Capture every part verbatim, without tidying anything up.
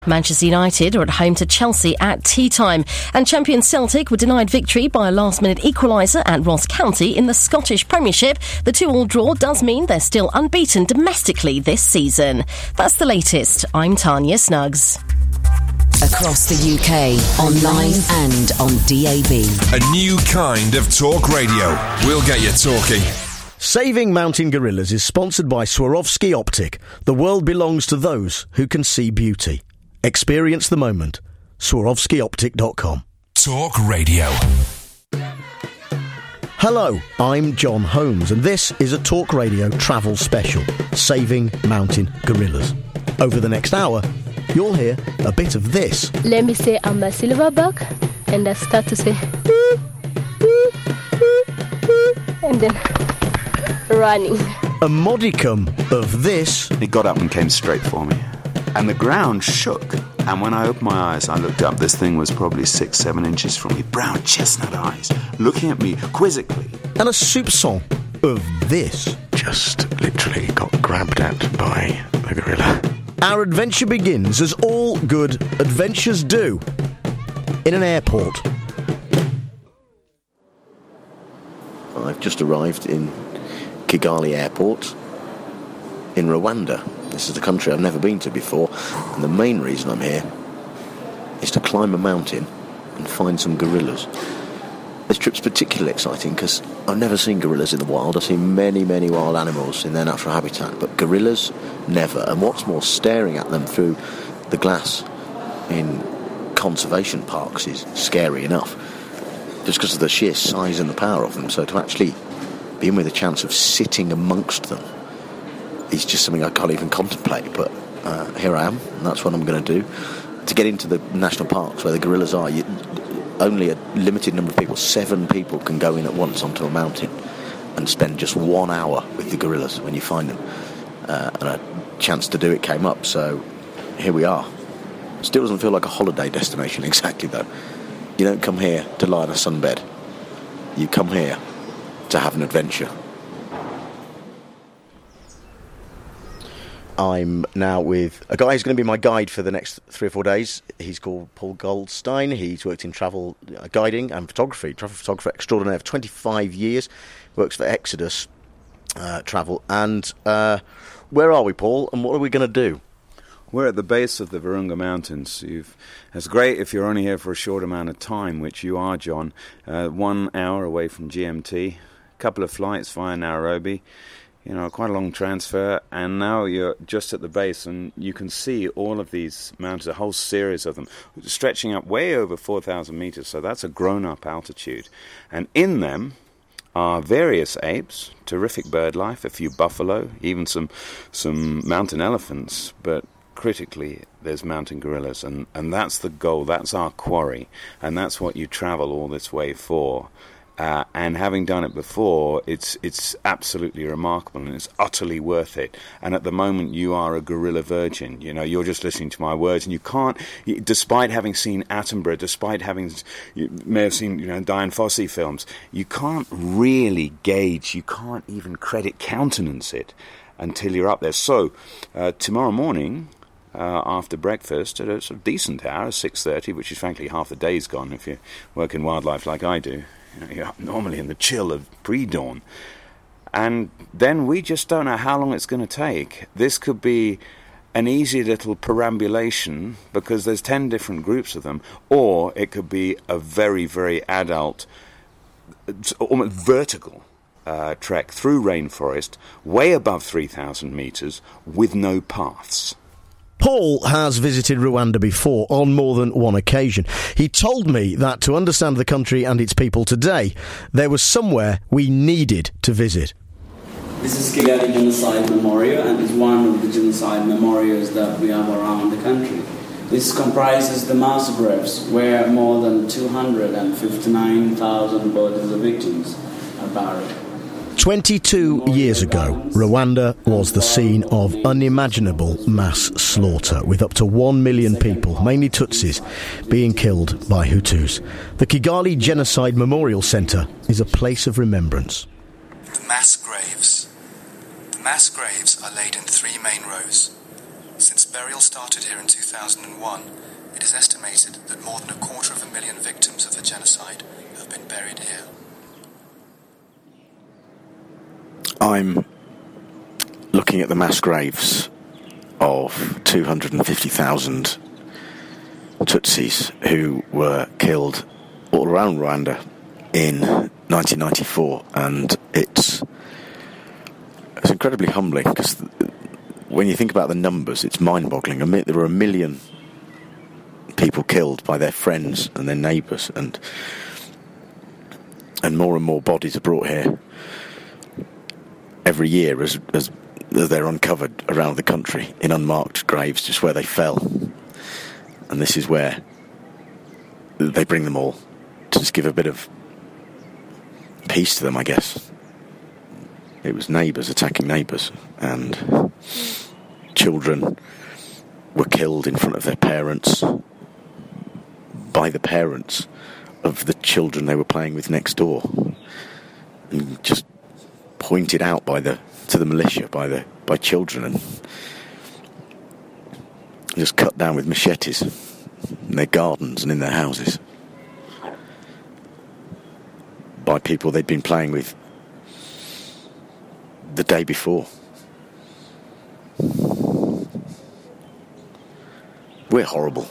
Manchester United are at home to Chelsea at tea time, and champion Celtic were denied victory by a last-minute equaliser at Ross County in the Scottish Premiership. The two-all draw does mean they're still unbeaten domestically this season. That's the latest. I'm Tanya Snuggs. Across the U K, online and on D A B. A new kind of talk radio. We'll get you talking. Saving Mountain Gorillas is sponsored by Swarovski Optic. The world belongs to those who can see beauty. Experience the moment. Swarovski Optic dot com. Talk Radio. Hello, I'm John Holmes, and this is a Talk Radio travel special, Saving Mountain Gorillas. Over the next hour, you'll hear a bit of this. Let me say I'm a silverback, and I start to say, beep, beep, beep, beep, and then running. A modicum of this. He got up and came straight for me. And the ground shook. And when I opened my eyes, I looked up. This thing was probably six, seven inches from me. Brown chestnut eyes, looking at me quizzically. And a soupçon of this. Just literally got grabbed at by a gorilla. Our adventure begins, as all good adventures do, in an airport. I've just arrived in Kigali Airport in Rwanda. This is a country I've never been to before, and the main reason I'm here is to climb a mountain and find some gorillas. This trip's particularly exciting because I've never seen gorillas in the wild. I've seen many, many wild animals in their natural habitat, but gorillas, never. And what's more, staring at them through the glass in conservation parks is scary enough, just because of the sheer size and the power of them. So to actually be in with a chance of sitting amongst them is just something I can't even contemplate, but uh, here I am, and that's what I'm going to do. To get into the national parks where the gorillas are, you, only a limited number of people, seven people, can go in at once onto a mountain and spend just one hour with the gorillas when you find them. Uh, and a chance to do it came up, so here we are. Still doesn't feel like a holiday destination exactly, though. You don't come here to lie on a sunbed. You come here to have an adventure. I'm now with a guy who's going to be my guide for the next three or four days. He's called Paul Goldstein. He's worked in travel uh, guiding and photography, travel photographer extraordinaire for twenty-five years. Works for Exodus uh, Travel. And uh, where are we, Paul, and what are we going to do? We're at the base of the Virunga Mountains. You've, it's great if you're only here for a short amount of time, which you are, John. Uh, one hour away from G M T, a couple of flights via Nairobi. You know, quite a long transfer, and now you're just at the base, and you can see all of these mountains, a whole series of them, stretching up way over four thousand metres, so that's a grown-up altitude. And in them are various apes, terrific bird life, a few buffalo, even some some mountain elephants, but critically, there's mountain gorillas, and, and that's the goal, that's our quarry, and that's what you travel all this way for. Uh, and having done it before, it's it's absolutely remarkable, and it's utterly worth it. And at the moment, you are a gorilla virgin. You know, you're just listening to my words, and you can't, despite having seen Attenborough, despite having, you may have seen, you know, Dian Fossey films, you can't really gauge, you can't even credit countenance it until you're up there. So, uh, tomorrow morning, Uh, after breakfast at a sort of decent hour, six thirty, which is frankly half the day's gone if you work in wildlife like I do. You know, you're up normally in the chill of pre-dawn. And then we just don't know how long it's going to take. This could be an easy little perambulation because there's ten different groups of them, or it could be a very, very adult, almost vertical uh, trek through rainforest, way above three thousand metres, with no paths. Paul has visited Rwanda before on more than one occasion. He told me that to understand the country and its people today, there was somewhere we needed to visit. This is Kigali Genocide Memorial, and it's one of the genocide memorials that we have around the country. This comprises the mass graves, where more than two hundred fifty-nine thousand bodies of victims are buried. twenty-two years ago, Rwanda was the scene of unimaginable mass slaughter, with up to one million people, mainly Tutsis, being killed by Hutus. The Kigali Genocide Memorial Centre is a place of remembrance. The mass graves. The mass graves are laid in three main rows. Since burial started here in two thousand one, it is estimated that more than a quarter of a million victims of the genocide have been buried here. I'm looking at the mass graves of two hundred fifty thousand Tutsis who were killed all around Rwanda in nineteen ninety-four, and it's it's incredibly humbling because when you think about the numbers, it's mind-boggling. I mean, there were a million people killed by their friends and their neighbours, and and more and more bodies are brought here every year as, as as they're uncovered around the country in unmarked graves, just where they fell. And this is where they bring them all to just give a bit of peace to them, I guess. It was neighbours attacking neighbours, and children were killed in front of their parents by the parents of the children they were playing with next door, and just pointed out by the to the militia by the by children, and just cut down with machetes in their gardens and in their houses by people they'd been playing with the day before. We're horrible.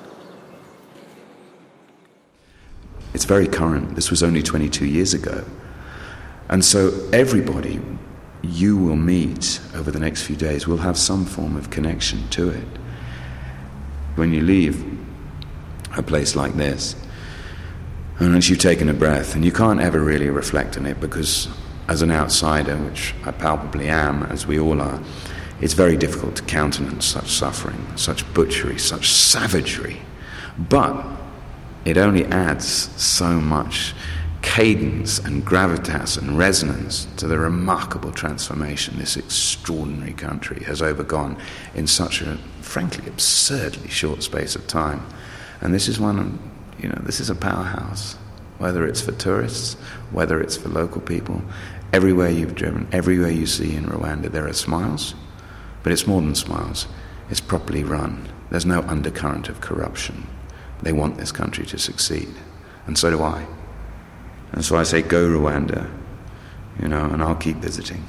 It's very current. This was only twenty-two years ago. And so everybody you will meet over the next few days will have some form of connection to it. When you leave a place like this, unless you've taken a breath, and you can't ever really reflect on it because as an outsider, which I palpably am, as we all are, it's very difficult to countenance such suffering, such butchery, such savagery. But it only adds so much cadence and gravitas and resonance to the remarkable transformation this extraordinary country has overgone in such a, frankly, absurdly short space of time. And this is one, you know, this is a powerhouse, whether it's for tourists, whether it's for local people. Everywhere you've driven, everywhere you see in Rwanda, there are smiles, but it's more than smiles. It's properly run. There's no undercurrent of corruption. They want this country to succeed, and so do I. And so I say, go Rwanda, you know, and I'll keep visiting.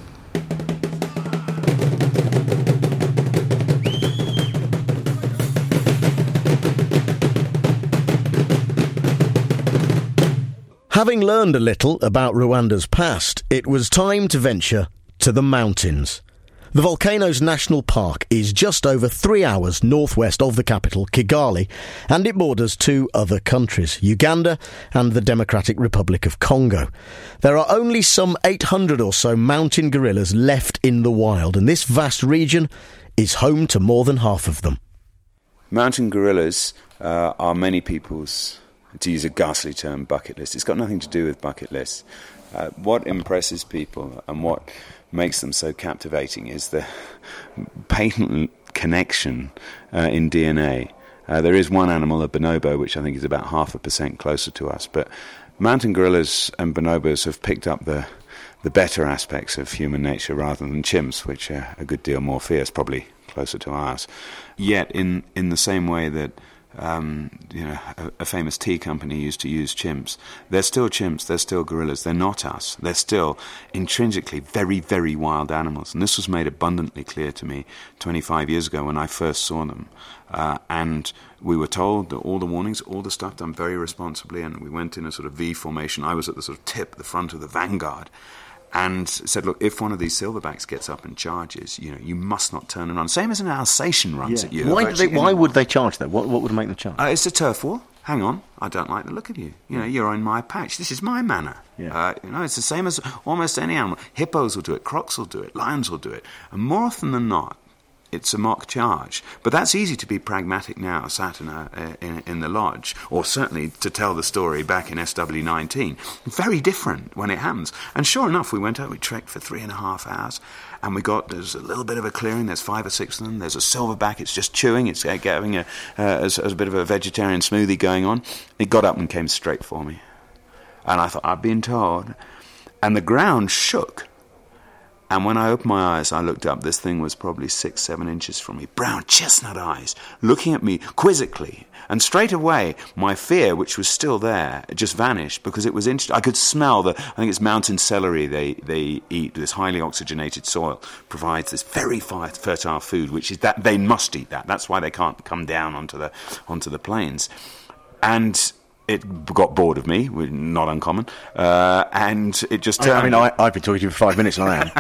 Having learned a little about Rwanda's past, it was time to venture to the mountains. The Volcanoes National Park is just over three hours northwest of the capital, Kigali, and it borders two other countries, Uganda and the Democratic Republic of Congo. There are only some eight hundred or so mountain gorillas left in the wild, and this vast region is home to more than half of them. Mountain gorillas uh, are many people's, to use a ghastly term, bucket list. It's got nothing to do with bucket lists. Uh, what impresses people and what makes them so captivating is the patent connection uh, in D N A. Uh, there is one animal, a bonobo, which I think is about half a percent closer to us, but mountain gorillas and bonobos have picked up the the better aspects of human nature rather than chimps, which are a good deal more fierce, probably closer to ours. Yet, in, in the same way that Um, you know, a, a famous tea company used to use chimps. They're still chimps, they're still gorillas, they're not us. They're still intrinsically very, very wild animals. And this was made abundantly clear to me twenty-five years ago when I first saw them. Uh, and we were told that all the warnings, all the stuff done very responsibly, and we went in a sort of V formation. I was at the sort of tip, the front of the vanguard, and said, look, if one of these silverbacks gets up and charges, you know, you must not turn and run. Same as an Alsatian runs yeah. at you. Why, do they, why would they charge, though? What, what would make them charge? Uh, it's a turf war. Hang on, I don't like the look of you. You know, you're in my patch. This is my manor. Yeah. Uh, you know, it's the same as almost any animal. Hippos will do it, crocs will do it, lions will do it. And more often than not, it's a mock charge. But that's easy to be pragmatic now, sat in, a, in, in the lodge, or certainly to tell the story back in S W nineteen. Very different when it happens. And sure enough, we went out, we trekked for three and a half hours, and we got, there's a little bit of a clearing, there's five or six of them, there's a silverback, it's just chewing, it's uh, getting a, uh, as, as a bit of a vegetarian smoothie going on. It got up and came straight for me. And I thought, I've been told. And the ground shook. And when I opened my eyes, I looked up. This thing was probably six, seven inches from me. Brown chestnut eyes, looking at me quizzically. And straight away, my fear, which was still there, just vanished because it was interesting. I could smell the, I think it's mountain celery they, they eat. This highly oxygenated soil provides this very fertile food, which is that they must eat that. That's why they can't come down onto the onto the plains. And it got bored of me, not uncommon, uh, and it just turned. I, I mean, I, I've been talking to you for five minutes, and I am.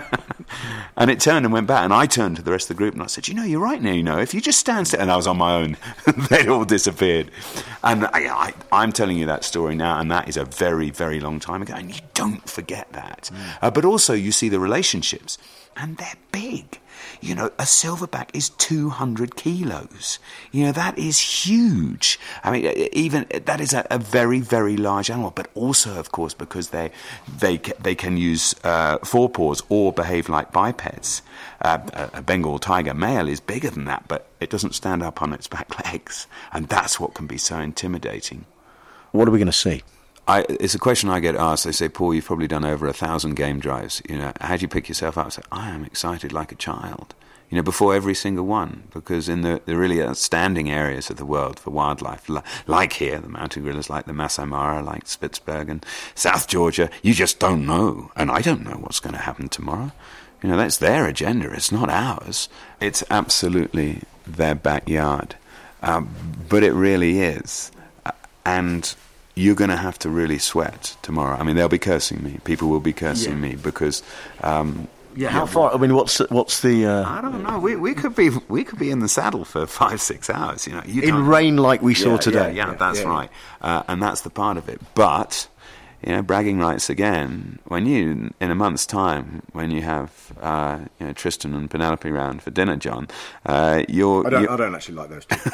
And it turned and went back, and I turned to the rest of the group, and I said, you know, you're right now, you know, if you just stand still, and I was on my own, they'd all disappeared. And I, I, I'm telling you that story now, and that is a very, very long time ago, and you don't forget that. Mm. Uh, but also, you see the relationships, and they're big. You know, a silverback is two hundred kilos. You know, that is huge. I mean, even that is a, a very, very large animal. But also, of course, because they they they can use uh, forepaws or behave like bipeds. Uh, a, a Bengal tiger male is bigger than that, but it doesn't stand up on its back legs, and that's what can be so intimidating. What are we going to see? I, it's a question I get asked. They say, Paul, you've probably done over a thousand game drives. You know, how do you pick yourself up? I say, I am excited like a child. You know, before every single one, because in the, the really outstanding areas of the world for wildlife, li- like here, the mountain gorillas, like the Masai Mara, like Spitsbergen, South Georgia, you just don't know. And I don't know what's going to happen tomorrow. You know, that's their agenda. It's not ours. It's absolutely their backyard. Um, but it really is. Uh, and you're going to have to really sweat tomorrow. I mean, they'll be cursing me. People will be cursing yeah. me because... Um, yeah, how yeah, far? I mean, what's what's the? Uh, I don't know. We we could be we could be in the saddle for five six hours. You know, you in rain like we saw yeah, today. Yeah, yeah, yeah that's yeah. right, uh, and that's the part of it. But you know, bragging rights again. When you in a month's time, when you have uh, you know Tristan and Penelope round for dinner, John, uh, you're. I don't. You're, I don't actually like those two.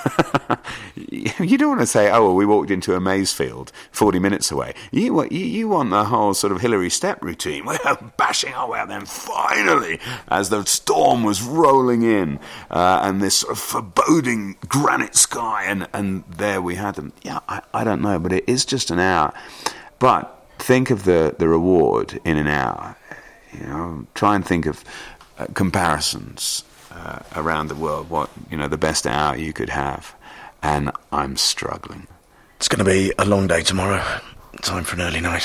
You don't want to say, oh, well, we walked into a maize field forty minutes away. You, you you want the whole sort of Hillary Step routine. We're bashing our way out. Then finally, as the storm was rolling in, uh, and this sort of foreboding granite sky, and, and there we had them. Yeah, I, I don't know, but it is just an hour. But think of the, the reward in an hour. You know, try and think of uh, comparisons uh, around the world. What, you know, the best hour you could have. And I'm struggling. It's going to be a long day tomorrow. Time for an early night.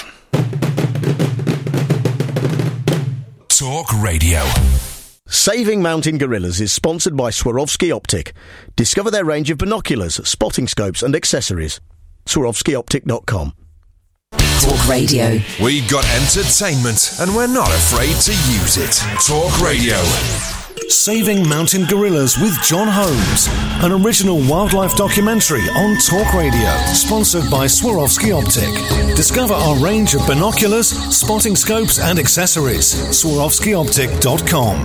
Talk Radio. Saving Mountain Gorillas is sponsored by Swarovski Optic. Discover their range of binoculars, spotting scopes and accessories. Swarovski Optic dot com. Talk Radio. We got entertainment and we're not afraid to use it. Talk Radio. Saving Mountain Gorillas with John Holmes, an original wildlife documentary on Talk Radio, sponsored by Swarovski Optic. Discover our range of binoculars, spotting scopes and accessories. Swarovski Optic dot com.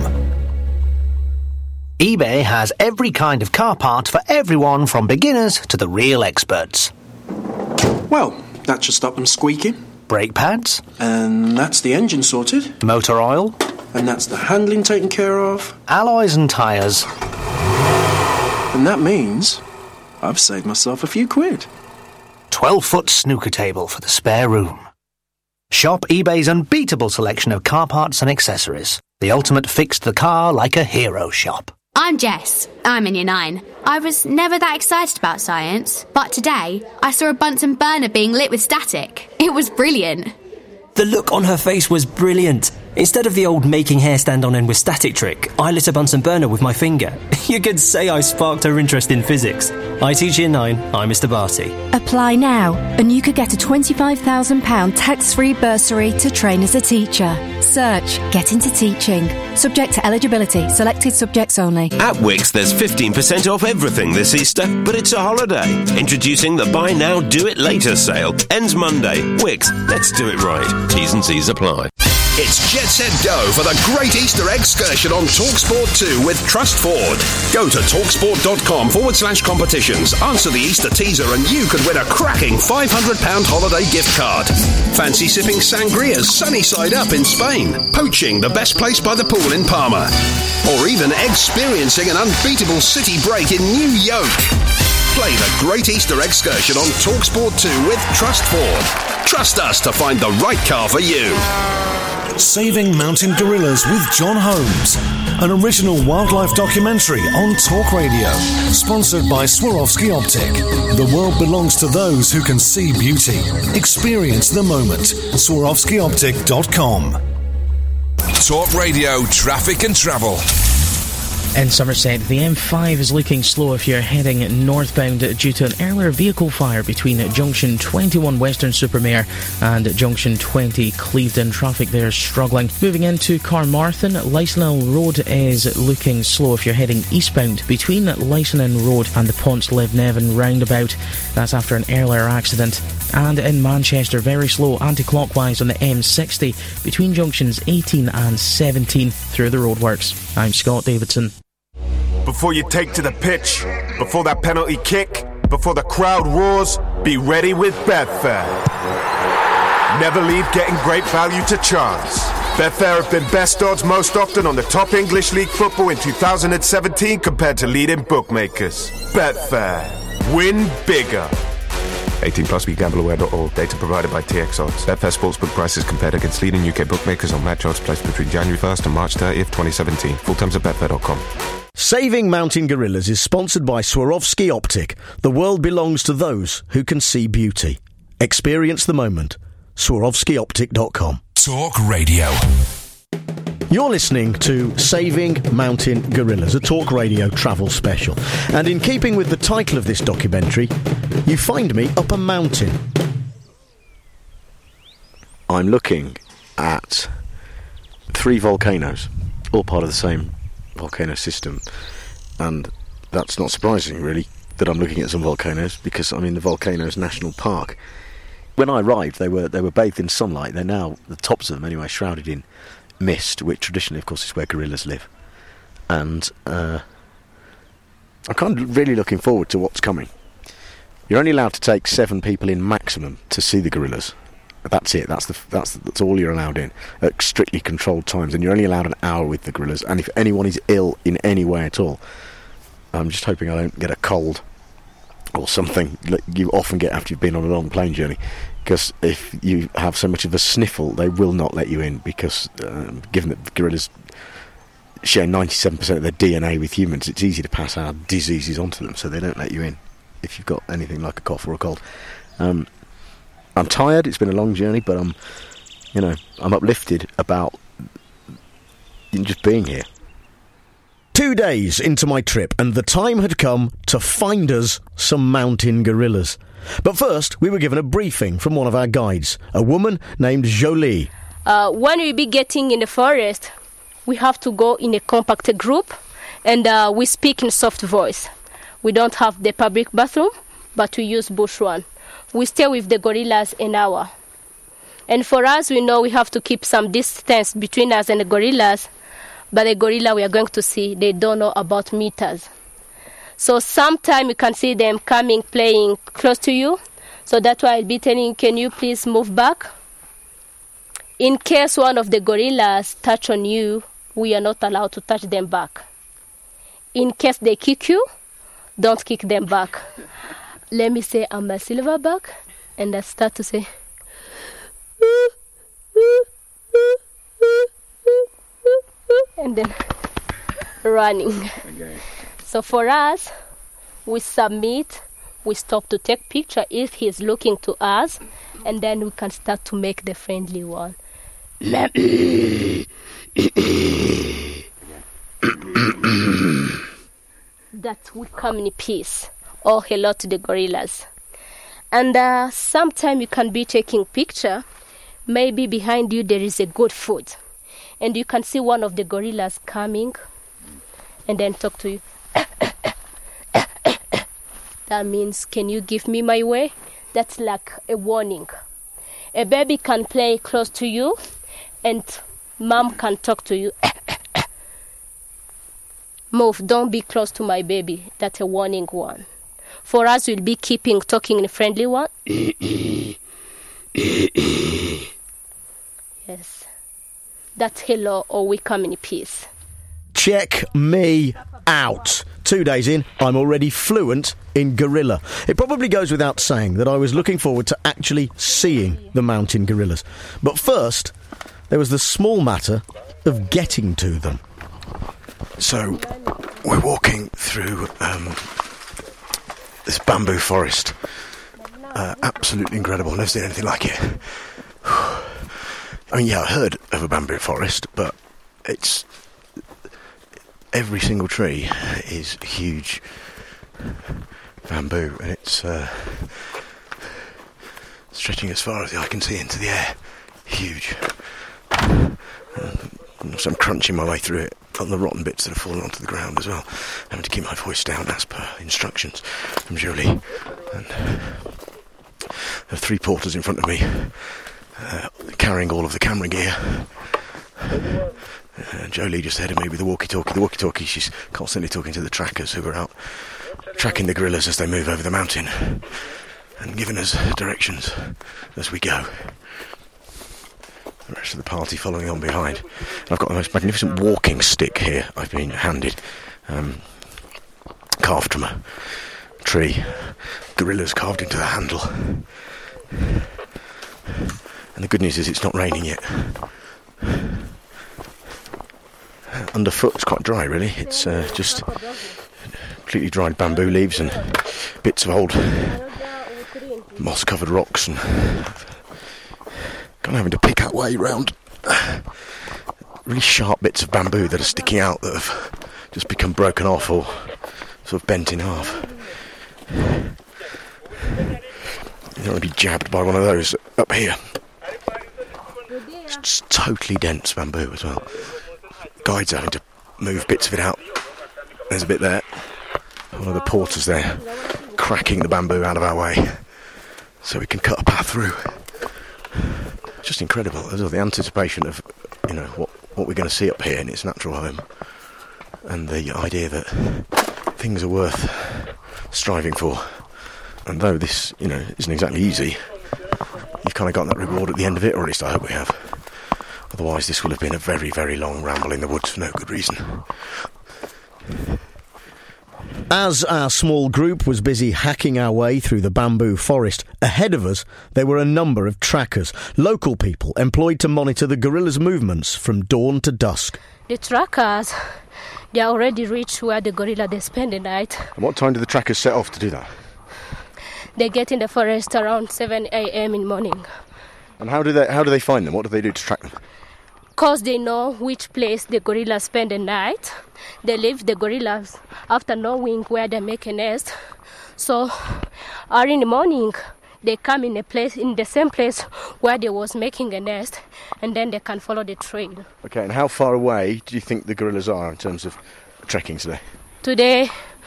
eBay has every kind of car part for everyone from beginners to the real experts. Well, that should stop them squeaking. Brake pads. And that's the engine sorted. Motor oil. And that's the handling taken care of. Alloys and tyres. And that means I've saved myself a few quid. twelve-foot snooker table for the spare room. Shop eBay's unbeatable selection of car parts and accessories. The ultimate fix the car like a hero shop. I'm Jess. I'm in year nine. I was never that excited about science, but today I saw a Bunsen burner being lit with static. It was brilliant. The look on her face was brilliant. Instead of the old making hair stand on end with static trick, I lit a Bunsen burner with my finger. You could say I sparked her interest in physics. I teach year nine, I'm Mister Barty. Apply now, and you could get a twenty-five thousand pounds tax-free bursary to train as a teacher. Search Get Into Teaching. Subject to eligibility. Selected subjects only. At Wickes, there's fifteen percent off everything this Easter, but it's a holiday. Introducing the Buy Now, Do It Later sale. Ends Monday. Wickes, let's do it right. T's and C's apply. It's Jet Set Go for the Great Easter Excursion on TalkSport two with Trust Ford. Go to talksport.com forward slash competitions, answer the Easter teaser and you could win a cracking five hundred pounds holiday gift card. Fancy sipping sangrias sunny side up in Spain, poaching the best place by the pool in Palma, or even experiencing an unbeatable city break in New York. Play the Great Easter Excursion on TalkSport two with Trust Ford. Trust us to find the right car for you. Saving Mountain Gorillas with John Holmes, an original wildlife documentary on Talk Radio, sponsored by Swarovski Optic. The world belongs to those who can see beauty. Experience the moment. Swarovski Optic dot com. Talk Radio traffic and travel. In Somerset, the M five is looking slow if you're heading northbound due to an earlier vehicle fire between Junction twenty-one Weston-super-Mare and Junction twenty Clevedon. Traffic there is struggling. Moving into Carmarthen, Lysenil Road is looking slow if you're heading eastbound between Lysenil Road and the Ponts-Levnevan roundabout. That's after an earlier accident. And in Manchester, very slow anti-clockwise on the M sixty between junctions eighteen and seventeen through the roadworks. I'm Scott Davidson. Before you take to the pitch, before that penalty kick, before the crowd roars, be ready with Betfair. Never leave getting great value to chance. Betfair have been best odds most often on the top English League football in two thousand seventeen compared to leading bookmakers. Betfair. Win bigger. eighteen plus, be gamble aware dot org. Data provided by T X Odds. Betfair sportsbook prices compared against leading U K bookmakers on match odds placed between January first and March thirtieth, twenty seventeen. Full terms at betfair dot com. Saving Mountain Gorillas is sponsored by Swarovski Optic. The world belongs to those who can see beauty. Experience the moment. Swarovski Optic dot com. Talk Radio. You're listening to Saving Mountain Gorillas, a Talk Radio travel special. And in keeping with the title of this documentary, you find me up a mountain. I'm looking at three volcanoes, all part of the same volcano system. And that's not surprising, really, that I'm looking at some volcanoes, because I'm in the Volcanoes National Park. When I arrived, they were they were bathed in sunlight. They're now, the tops of them anyway, shrouded in mist, which traditionally, of course, is where gorillas live. And uh, I'm kind of really looking forward to what's coming. You're only allowed to take seven people in maximum to see the gorillas. That's it. That's the that's that's all you're allowed in at strictly controlled times, and you're only allowed an hour with the gorillas. And if anyone is ill in any way at all, I'm just hoping I don't get a cold or something that you often get after you've been on a long plane journey. Because if you have so much of a sniffle, they will not let you in, because um, given that gorillas share ninety-seven percent of their D N A with humans, it's easy to pass our diseases onto them, so they don't let you in if you've got anything like a cough or a cold. Um, I'm tired, it's been a long journey, but I'm, you know, I'm uplifted about just being here. Two days into my trip, and the time had come to find us some mountain gorillas. But first, we were given a briefing from one of our guides, a woman named Jolie. Uh, when we be getting in the forest, we have to go in a compact group, and uh, we speak in soft voice. We don't have the public bathroom, but we use bush one. We stay with the gorillas an hour. And for us, we know we have to keep some distance between us and the gorillas, but the gorilla we are going to see, they don't know about meters. So sometimes you can see them coming, playing close to you. So that's why I'll be telling you, can you please move back? In case one of the gorillas touch on you, we are not allowed to touch them back. In case they kick you, don't kick them back. Let me say I'm a silverback, and I start to say, and then running. Okay. So for us, we submit, we stop to take picture if he's looking to us, and then we can start to make the friendly one. That we come in peace. Oh, hello to the gorillas. And uh, sometime you can be taking picture, maybe behind you there is a good food, and you can see one of the gorillas coming and then talk to you. That means, can you give me my way? That's like a warning. A baby can play close to you, and mom can talk to you. Move, don't be close to my baby. That's a warning one. For us, we'll be keeping talking in a friendly one. Yes. That's hello, or we come in peace. Check me out. Two days in, I'm already fluent in gorilla. It probably goes without saying that I was looking forward to actually seeing the mountain gorillas. But first, there was the small matter of getting to them. So, we're walking through um, this bamboo forest. Uh, absolutely incredible. Never seen anything like it. I mean, yeah, I heard of a bamboo forest, but it's... every single tree is huge bamboo, and it's uh, stretching as far as the eye can see into the air. Huge. So I'm crunching my way through it on the rotten bits that have fallen onto the ground as well, having to keep my voice down as per instructions from Jolie. And there are three porters in front of me, uh, carrying all of the camera gear. Uh, Jolie just ahead of me with the walkie-talkie. The walkie-talkie, she's constantly talking to the trackers who are out tracking the guerrillas as they move over the mountain and giving us directions as we go. The rest of the party following on behind. And I've got the most magnificent walking stick here I've been handed, um, carved from a tree. Gorillas carved into the handle. And the good news is it's not raining yet. Underfoot, it's quite dry really. It's uh, just completely dried bamboo leaves and bits of old moss covered rocks, and kind of having to pick our way round really sharp bits of bamboo that are sticking out that have just become broken off or sort of bent in half. You don't want to be jabbed by one of those up here. It's just totally dense bamboo as well. Guides having to move bits of it out. There's a bit there. One of the porters there cracking the bamboo out of our way so we can cut a path through. Just incredible. There's the anticipation of, you know, what, what we're going to see up here in its natural home, and the idea that things are worth striving for. And though this, you know, isn't exactly easy, you've kind of got that reward at the end of it, or at least I hope we have. Otherwise this will have been a very, very long ramble in the woods for no good reason. As our small group was busy hacking our way through the bamboo forest, ahead of us there were a number of trackers, local people employed to monitor the guerrillas' movements from dawn to dusk. The trackers, they already reached where the gorilla they spend the night. And what time do the trackers set off to do that? They get in the forest around seven a.m. in the morning. And how do they how do they find them? What do they do to track them? Because they know which place the gorillas spend the night. They leave the gorillas after knowing where they make a nest. So early in the morning, they come in a place in the same place where they was making a nest, and then they can follow the trail. Okay, and how far away do you think the gorillas are in terms of trekking today? Today,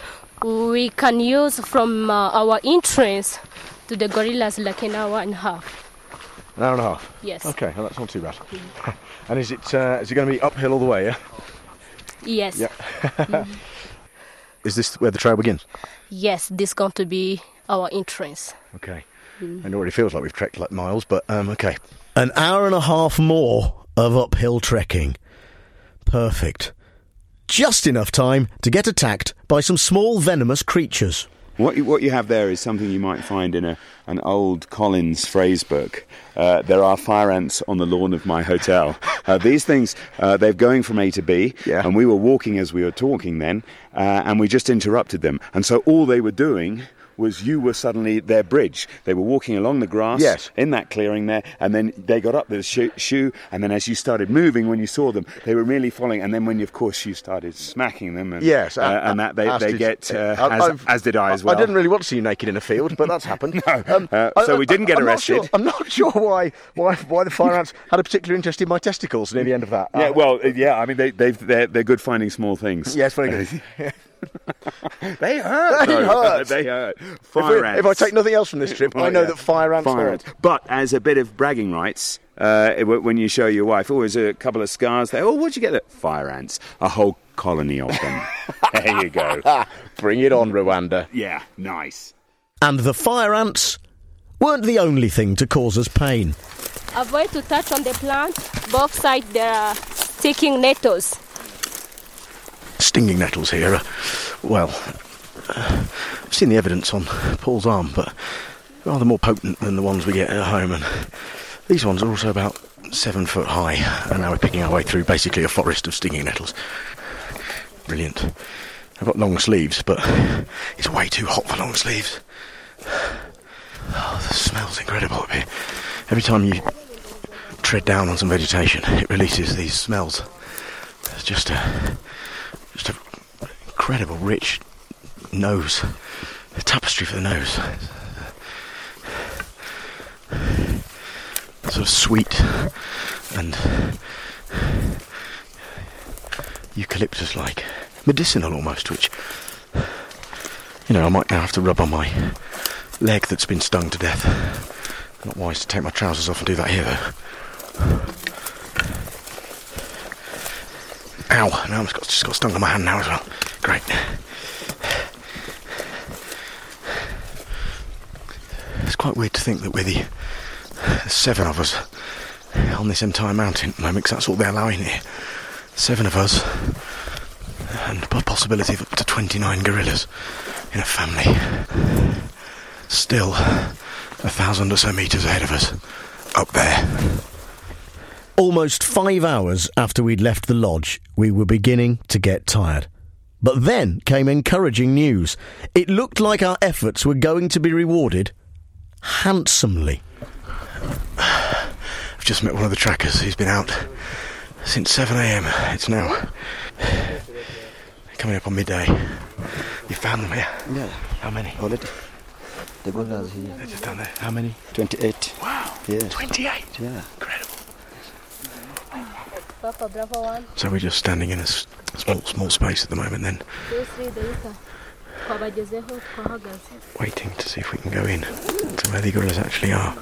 we can use from uh, our entrance to the gorillas like an hour and a half. An hour and a half? Yes. Okay, well, that's not too bad. Mm-hmm. And is it uh, is it going to be uphill all the way, yeah? Yes. Yeah. Mm-hmm. Is this where the trail begins? Yes, this is going to be our entrance. Okay. Mm. And it already feels like we've trekked like miles, but um, okay. An hour and a half more of uphill trekking. Perfect. Just enough time to get attacked by some small venomous creatures. What you, what you have there is something you might find in a, an old Collins phrase book. Uh, there are fire ants on the lawn of my hotel. Uh, these things, uh, they're going from A to B, yeah. and we were walking as we were talking then, uh, and we just interrupted them. And so all they were doing was you were suddenly their bridge. They were walking along the grass yes. in that clearing there, and then they got up the shoe, shoe, and then as you started moving, when you saw them, they were really following, and then when, you, of course, you started smacking them, and, yes, uh, uh, and that they, they did, get, uh, uh, as, as did I as well. I didn't really want to see you naked in a field, but that's happened. no, um, uh, so I, we didn't get I'm arrested. Not sure, I'm not sure why, why why the fire ants had a particular interest in my testicles near the end of that. Yeah, uh, well, uh, yeah, I mean, they, they've, they're, they're good finding small things. Yes, very good. They hurt. They hurt. They hurt. Fire if, we, ants. if I take nothing else from this trip, well, I know yeah. that fire ants fire hurt. ants. But as a bit of bragging rights, uh, when you show your wife, oh, there's a couple of scars there. Oh, where'd you get that? Fire ants. A whole colony of them. There you go. Bring it on, Rwanda. Yeah, nice. And the fire ants weren't the only thing to cause us pain. Avoid to touch on the plant. Both sides there are sticking nettles. Stinging nettles here. Uh, well, uh, I've seen the evidence on Paul's arm, but rather more potent than the ones we get at home. And these ones are also about seven foot high, and now we're picking our way through basically a forest of stinging nettles. Brilliant. I've got long sleeves, but it's way too hot for long sleeves. Oh, the smell's incredible up here. Every time you tread down on some vegetation, it releases these smells. It's just a, just a incredible, rich nose, a tapestry for the nose. Sort of sweet and eucalyptus-like, medicinal almost, which, you know, I might now have to rub on my leg that's been stung to death. Not wise to take my trousers off and do that here, though. Ow! Now I've got, just got stung on my hand now as well. Great. It's quite weird to think that we're the There's seven of us on this entire mountain at the moment, because that's all they're allowing here. Seven of us, and a possibility of up to twenty-nine gorillas in a family. Still, a thousand or so metres ahead of us, up there. Almost five hours after we'd left the lodge, we were beginning to get tired. But then came encouraging news. It looked like our efforts were going to be rewarded handsomely. I've just met one of the trackers. He's been out since seven a.m. It's now coming up on midday. You found them here? Yeah. How many? Already. The gorillas here. They're just down there. How many? twenty-eight. Wow. Yeah. twenty-eight? Yeah. Incredible. Papa, bravo one. So we're just standing in a s- small, small space at the moment then, waiting to see if we can go in to where the gorillas actually are.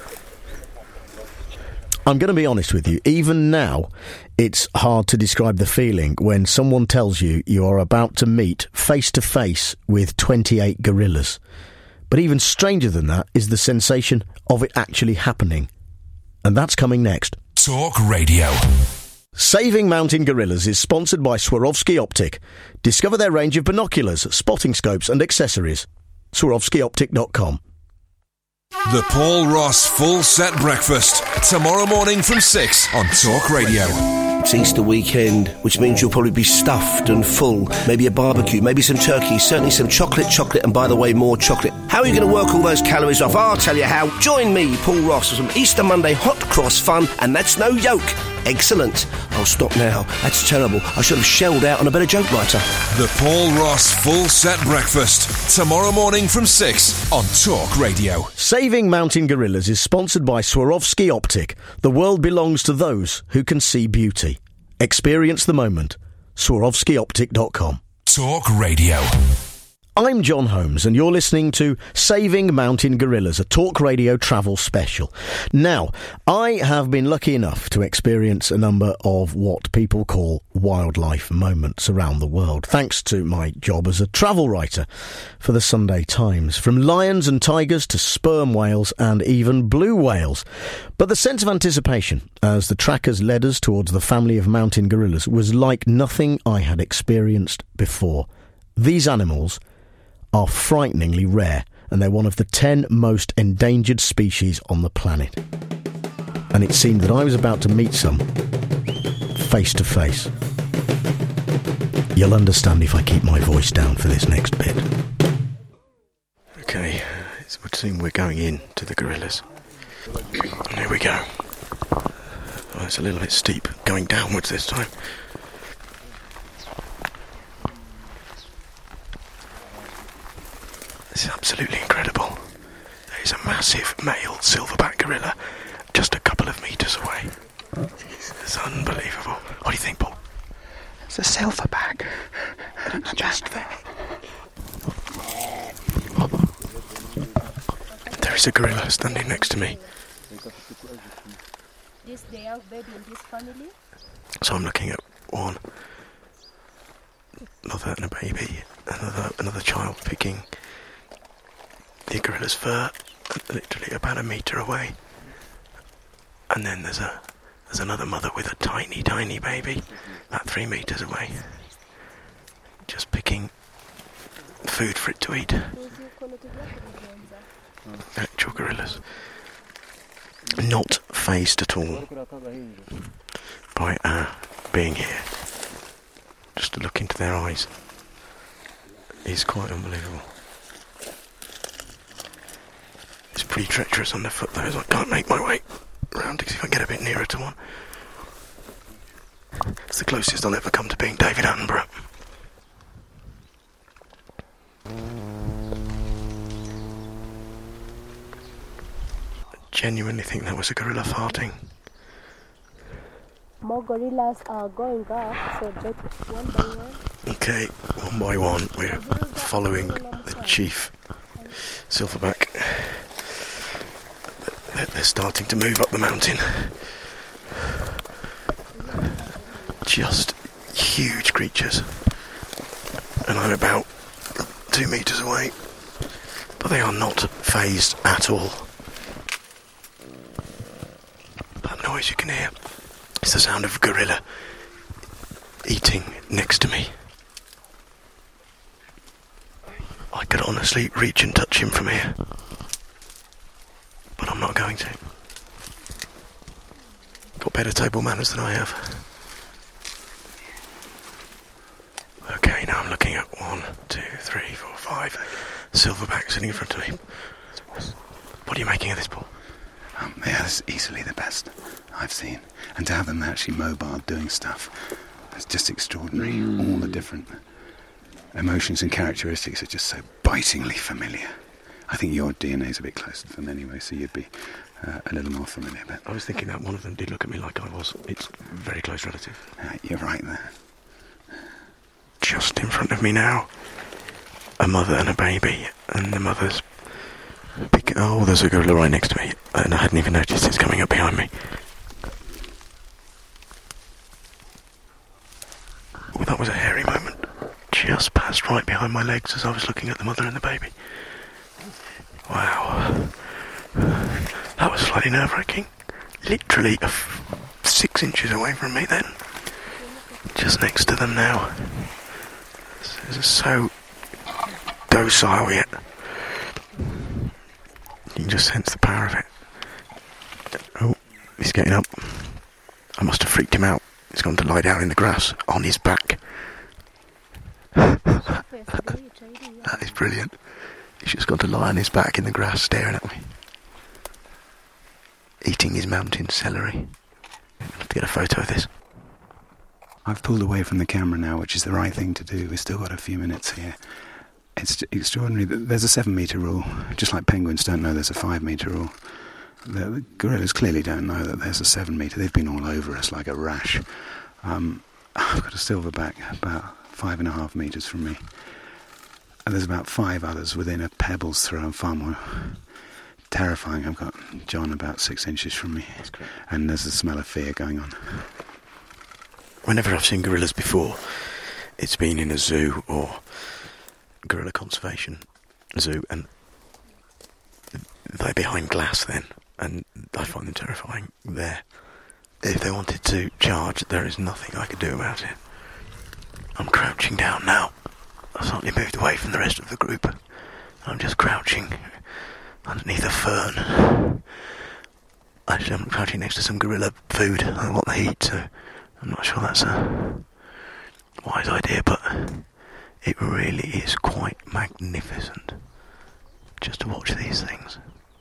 I'm going to be honest with you, even now, it's hard to describe the feeling when someone tells you you are about to meet face-to-face with twenty-eight gorillas. But even stranger than that is the sensation of it actually happening. And that's coming next. Talk Radio. Saving Mountain Gorillas is sponsored by Swarovski Optic. Discover their range of binoculars, spotting scopes and accessories. Swarovski Optic dot com. The Paul Ross Full Set Breakfast. Tomorrow morning from six on Talk Radio. It's Easter weekend, which means you'll probably be stuffed and full. Maybe a barbecue, maybe some turkey, certainly some chocolate, chocolate, and by the way, more chocolate. How are you going to work all those calories off? I'll tell you how. Join me, Paul Ross, for some Easter Monday hot cross fun, and that's no yoke. Excellent. I'll stop now. That's terrible. I should have shelled out on a better joke writer. The Paul Ross Full Set Breakfast. Tomorrow morning from six on Talk Radio. Saving Mountain Gorillas is sponsored by Swarovski Optic. The world belongs to those who can see beauty. Experience the moment. Swarovski Optic dot com. Talk Radio. I'm John Holmes, and you're listening to Saving Mountain Gorillas, a Talk Radio travel special. Now, I have been lucky enough to experience a number of what people call wildlife moments around the world, thanks to my job as a travel writer for the Sunday Times, from lions and tigers to sperm whales and even blue whales. But the sense of anticipation as the trackers led us towards the family of mountain gorillas was like nothing I had experienced before. These animals are frighteningly rare, and they're one of the ten most endangered species on the planet. And it seemed that I was about to meet some face to face. You'll understand if I keep my voice down for this next bit. Okay, it would seem we're going in to the gorillas. And here we go. Oh, it's a little bit steep, going downwards this time. This is absolutely incredible. There is a massive male silverback gorilla just a couple of metres away. It's unbelievable. What do you think, Paul? It's a silverback. It's just there. There is a gorilla standing next to me. This the young baby in this family? So I'm looking at one, mother and a baby, another another child picking the gorilla's fur, literally about a metre away. And then there's a there's another mother with a tiny, tiny baby, about three metres away, just picking food for it to eat. Actual gorillas. Not fazed at all by our being here. Just to look into their eyes is quite unbelievable. It's pretty treacherous underfoot though, as I can't make my way around to see if I can get a bit nearer to one. It's the closest I'll ever come to being David Attenborough. I genuinely think that was a gorilla farting. More gorillas are going up, so just one by one. Okay, one by one, we're following the chief silverback. They're starting to move up the mountain. Just huge creatures. And I'm about two metres away. But they are not fazed at all. That noise you can hear is the sound of a gorilla eating next to me. I could honestly reach and touch him from here. But I'm not going to. Got better table manners than I have. Okay, now I'm looking at one, two, three, four, five silverbacks sitting in front of me. What are you making of this, Paul? Um, yeah, that's easily the best I've seen. And to have them actually mobile doing stuff, it's just extraordinary. Mm. All the different emotions and characteristics are just so bitingly familiar. I think your D N A is a bit closer to them anyway, so you'd be uh, a little more familiar. But I was thinking that one of them did look at me like I was. It's a very close relative. Uh, you're right there. Just in front of me now, a mother and a baby, and the mother's... Pick- oh, there's a gorilla right next to me, and I hadn't even noticed it's coming up behind me. Oh, that was a hairy moment. Just passed right behind my legs as I was looking at the mother and the baby. Wow. That was slightly nerve-wracking. Literally a f- six inches away from me then. Just next to them now. This is so docile yet. You can just sense the power of it. Oh, he's getting up. I must have freaked him out. He's gone to lie down in the grass on his back. That is brilliant. He's just got to lie on his back in the grass staring at me. Eating his mountain celery. I'll have to get a photo of this. I've pulled away from the camera now, which is the right thing to do. We've still got a few minutes here. It's extraordinary. There's a seven metre rule, just like penguins don't know there's a five metre rule. The gorillas clearly don't know that there's a seven metre. They've been all over us like a rash. Um, I've got a silverback about five and a half metres from me. And there's about five others within a pebble's throw, far more terrifying. I've got John about six inches from me. That's great. And there's a smell of fear going on. Whenever I've seen gorillas before, it's been in a zoo or gorilla conservation zoo, and they're behind glass then, and I find them terrifying there. If they wanted to charge, there is nothing I could do about it. I'm crouching down now. I've slightly moved away from the rest of the group. I'm just crouching underneath a fern. Actually, I'm crouching next to some gorilla food. I want they eat, so I'm not sure that's a wise idea, but it really is quite magnificent just to watch these things.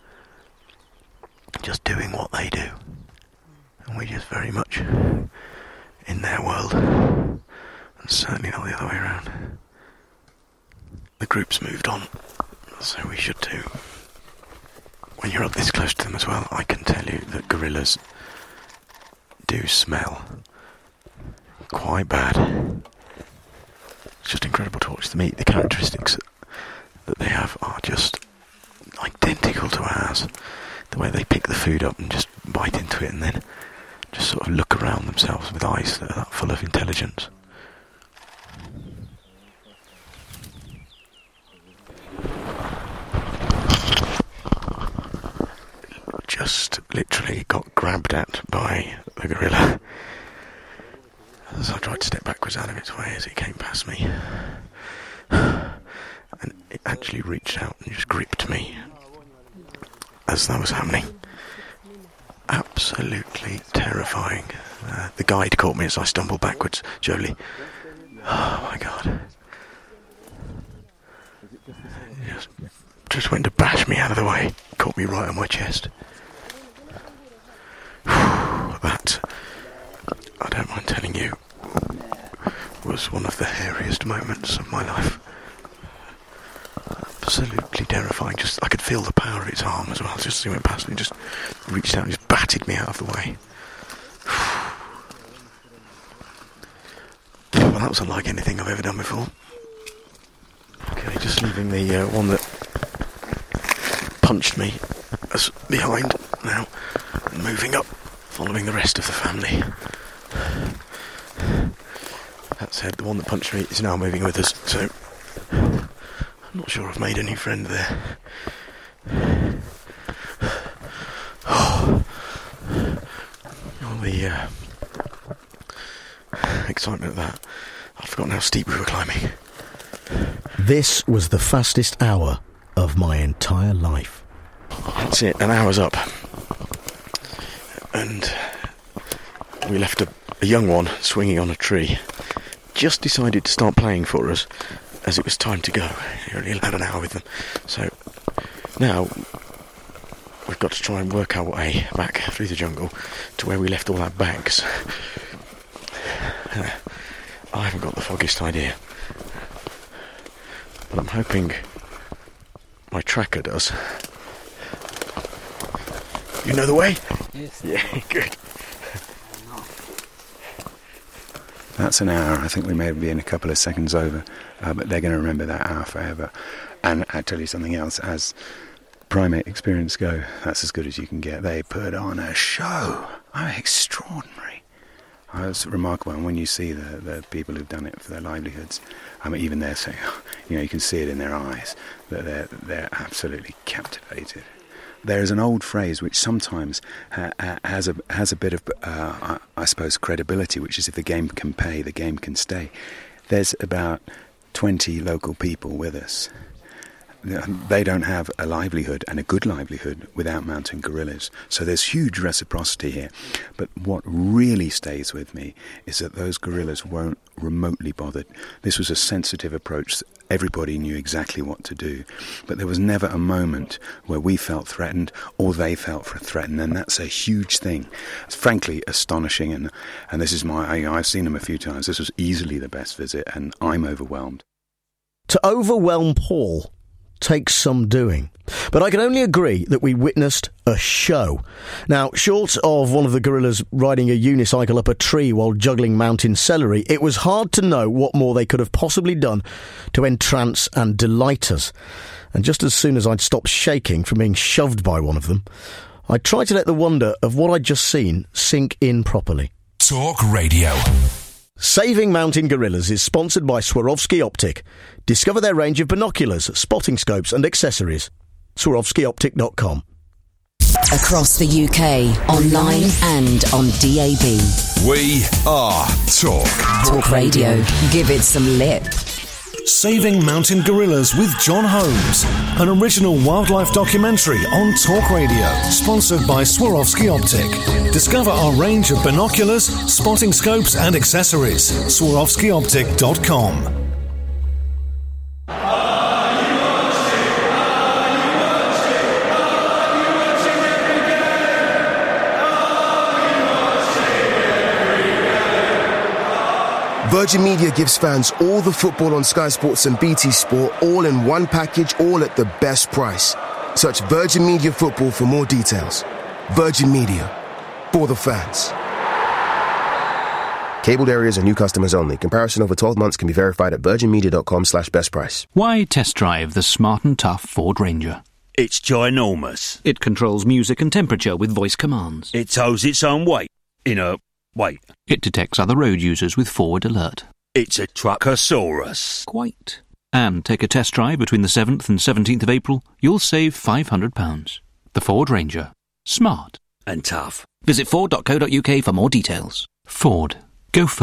Just doing what they do. And we're just very much in their world. And certainly not the other way around. The group's moved on, so we should too. When you're up this close to them as well, I can tell you that gorillas do smell quite bad. It's just incredible to watch them eat. The characteristics that they have are just identical to ours. The way they pick the food up and just bite into it and then just sort of look around themselves with eyes that are that full of intelligence. Just literally got grabbed at by the gorilla as I tried to step backwards out of its way as it came past me. And it actually reached out and just gripped me as that was happening. absolutely terrifying. Uh, the guide caught me as I stumbled backwards, Jolie. Oh my God. Just, just went to bash me out of the way. Caught me right on my chest. That, I don't mind telling you, was one of the hairiest moments of my life. Absolutely terrifying. Just, I could feel the power of its arm as well. Just as he went past me, just reached out and just batted me out of the way. Well, that was unlike anything I've ever done before. Okay, just leaving the uh, one that punched me as behind now, and moving up, following the rest of the family. That said, the one that punched me is now moving with us, so I'm not sure I've made any friend there. Oh, all the uh, excitement of that. I'd forgotten how steep we were climbing. This was the fastest hour of my entire life. That's it, an hour's up. And we left a, a young one swinging on a tree. Just decided to start playing for us as it was time to go. He only had an hour with them. So now we've got to try and work our way back through the jungle to where we left all our bags. Uh, I haven't got the foggiest idea. But I'm hoping my tracker does. You know the way? Yes. Yeah, good. That's an hour. I think we may be in a couple of seconds over, uh, but they're going to remember that hour forever. And I'll tell you something else. As primate experience go, that's as good as you can get. They put on a show. Oh, extraordinary. Oh, it's remarkable. And when you see the, the people who've done it for their livelihoods, I mean, even they're saying, you know, you can see it in their eyes that they're they're absolutely captivated. There is an old phrase which sometimes ha- ha- has a has a bit of, uh, I, I suppose, credibility, which is if the game can pay, the game can stay. There's about twenty local people with us. They don't have a livelihood, and a good livelihood, without mountain gorillas. So there's huge reciprocity here. But what really stays with me is that those gorillas weren't remotely bothered. This was a sensitive approach. Everybody knew exactly what to do. But there was never a moment where we felt threatened or they felt threatened, and that's a huge thing. It's frankly astonishing, and, and this is my... I, I've seen them a few times. This was easily the best visit, and I'm overwhelmed. To overwhelm Paul takes some doing. But I can only agree that we witnessed a show. Now, short of one of the gorillas riding a unicycle up a tree while juggling mountain celery, it was hard to know what more they could have possibly done to entrance and delight us. And just as soon as I'd stopped shaking from being shoved by one of them, I tried to let the wonder of what I'd just seen sink in properly. Talk Radio. Saving Mountain Gorillas is sponsored by Swarovski Optic. Discover their range of binoculars, spotting scopes and accessories. Swarovski Optic dot com. Across the U K, online and on D A B. We are Talk. Talk Radio. Give it some lip. Saving Mountain Gorillas with John Holmes, an original wildlife documentary on Talk Radio, sponsored by Swarovski Optic. Discover our range of binoculars, spotting scopes and accessories. Swarovski Optic dot com. Virgin Media gives fans all the football on Sky Sports and B T Sport, all in one package, all at the best price. Search Virgin Media Football for more details. Virgin Media, for the fans. Cabled areas are new customers only. Comparison over twelve months can be verified at virginmedia.com slash best price. Why test drive the smart and tough Ford Ranger? It's ginormous. It controls music and temperature with voice commands. It holds its own weight in a... Wait. It detects other road users with forward alert. It's a Truckosaurus. Quite. And take a test drive between the seventh and seventeenth of April. You'll save five hundred pounds. The Ford Ranger. Smart. And tough. Visit Ford dot co dot uk for more details. Ford. Go further.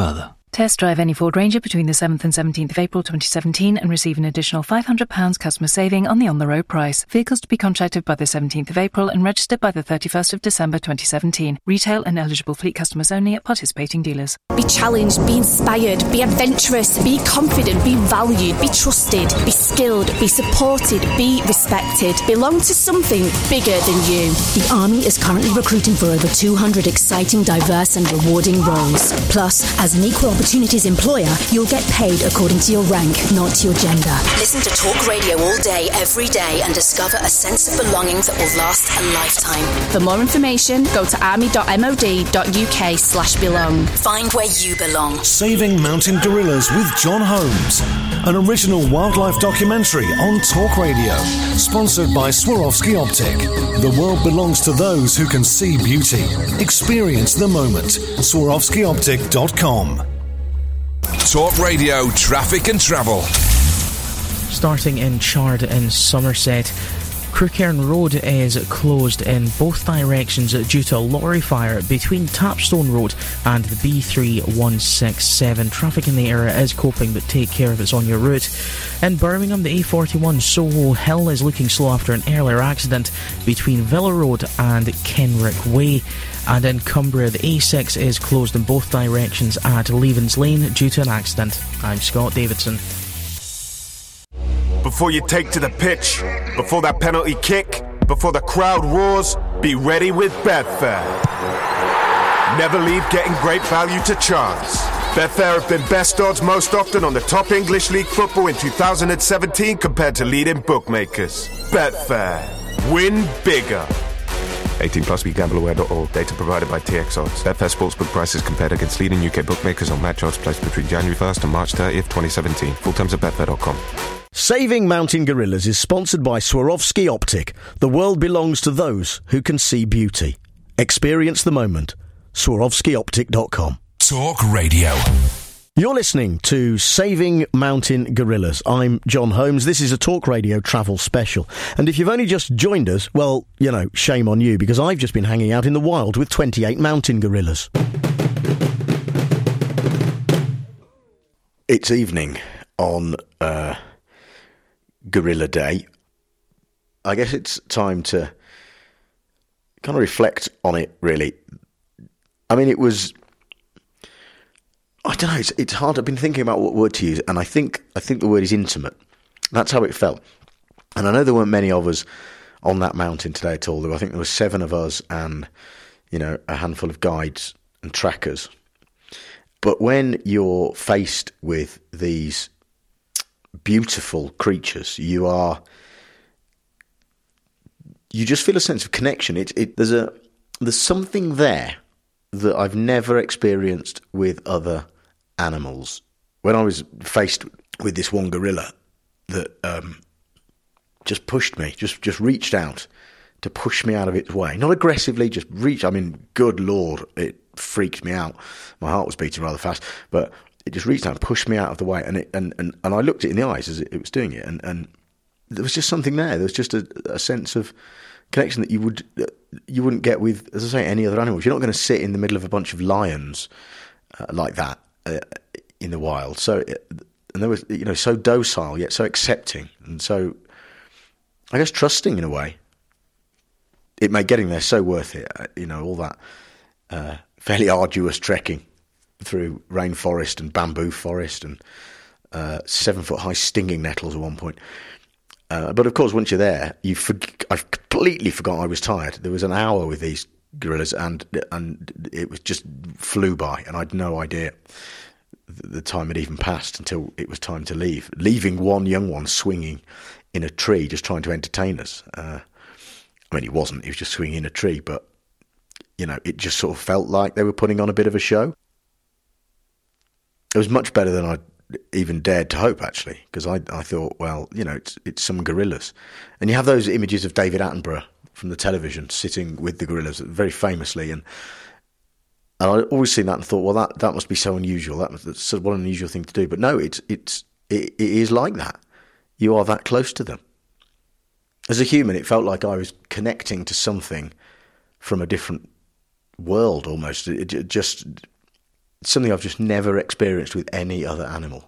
Test drive any Ford Ranger between the seventh and seventeenth of April twenty seventeen and receive an additional five hundred pounds customer saving on the on-the-road price. Vehicles to be contracted by the seventeenth of April and registered by the thirty-first of December twenty seventeen. Retail and eligible fleet customers only at participating dealers. Be challenged, be inspired, be adventurous, be confident, be valued, be trusted, be skilled, be supported, be respected. Belong to something bigger than you. The Army is currently recruiting for over two hundred exciting, diverse and rewarding roles. Plus, as an equal opportunities employer, you'll get paid according to your rank, not your gender. Listen to Talk Radio all day, every day, and discover a sense of belonging that will last a lifetime. For more information, go to army.mod.uk slash belong. Find where you belong. Saving Mountain Gorillas with John Holmes, an original wildlife documentary on Talk Radio, sponsored by Swarovski Optic. The world belongs to those who can see beauty. Experience the moment. Swarovski Optic dot com. Talk Radio traffic and travel. Starting in Chard in Somerset, Crewcairn Road is closed in both directions due to a lorry fire between Tapstone Road and the B three one six seven. Traffic in the area is coping, but take care if it's on your route. In Birmingham, the A forty-one Soho Hill is looking slow after an earlier accident between Villa Road and Kenrick Way. And in Cumbria, the A six is closed in both directions at Levens Lane due to an accident. I'm Scott Davidson. Before you take to the pitch, before that penalty kick, before the crowd roars, be ready with Betfair. Never leave getting great value to chance. Betfair have been best odds most often on the top English League football in two thousand seventeen compared to leading bookmakers. Betfair. Win bigger. eighteen plus, be gamble aware dot org. Data provided by T X Odds. Betfair sportsbook prices compared against leading U K bookmakers on match odds placed between January first and March thirtieth, twenty seventeen. Full terms at betfair dot com. Saving Mountain Gorillas is sponsored by Swarovski Optic. The world belongs to those who can see beauty. Experience the moment. Swarovski Optic dot com. Talk Radio. You're listening to Saving Mountain Gorillas. I'm John Holmes. This is a Talk Radio travel special. And if you've only just joined us, well, you know, shame on you, because I've just been hanging out in the wild with twenty-eight mountain gorillas. It's evening on uh, Gorilla Day. I guess it's time to kind of reflect on it, really. I mean, it was... I don't know. It's, it's hard. I've been thinking about what word to use, and I think I think the word is intimate. That's how it felt. And I know there weren't many of us on that mountain today at all. I think there were seven of us, and you know, a handful of guides and trackers. But when you're faced with these beautiful creatures, you are you just feel a sense of connection. It, it there's a there's something there that I've never experienced with other animals. When I was faced with this one gorilla that um, just pushed me, just just reached out to push me out of its way. Not aggressively, just reach. I mean, good Lord, it freaked me out. My heart was beating rather fast, but it just reached out and pushed me out of the way. And it, and, and, and I looked it in the eyes as it, it was doing it, and, and there was just something there. There was just a, a sense of connection that you would you wouldn't get with, as I say, any other animals. You're not going to sit in the middle of a bunch of lions uh, like that uh, in the wild. So, and there was, you know, so docile yet so accepting, and so I guess trusting in a way. It made getting there so worth it. You know, all that uh, fairly arduous trekking through rainforest and bamboo forest and uh, seven foot high stinging nettles at one point. Uh, but of course, once you're there, you for- I completely forgot I was tired. There was an hour with these gorillas, and and it was just flew by, and I had no idea the time had even passed until it was time to leave. Leaving one young one swinging in a tree, just trying to entertain us. Uh, I mean, he wasn't. He was just swinging in a tree, but you know, it just sort of felt like they were putting on a bit of a show. It was much better than I even dared to hope, actually, because I, I thought, well, you know, it's it's some gorillas. And you have those images of David Attenborough from the television sitting with the gorillas very famously, and, and I'd always seen that and thought, well, that, that must be so unusual. That must, that's what an unusual thing to do. But no, it's it's it, it is like that. You are that close to them. As a human, it felt like I was connecting to something from a different world almost. It, it just something I've just never experienced with any other animal.